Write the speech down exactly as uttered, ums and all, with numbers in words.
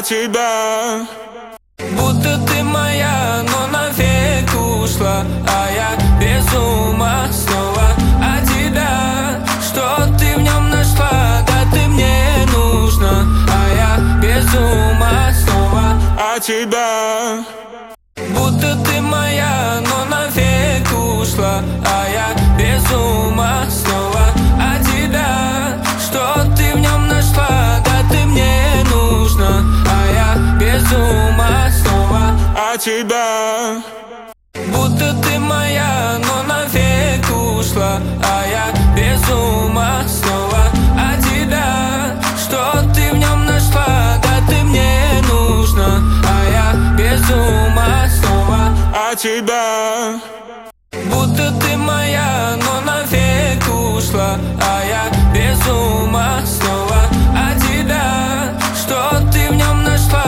тебя. Будто ты моя, но навек ушла, а я без ума снова от тебя. Что ты в нем нашла, да ты мне нужна, а я без ума снова от тебя. Будто ты моя, но навек ушла, а я без ума снова от тебя. Что ты в нем нашла, да ты мне нужна, а я без ума снова от тебя. Будто ты моя, но навек ушла, а я без ума снова от тебя. Что ты в нем нашла, да ты мне нужна, а я без ума снова от тебя.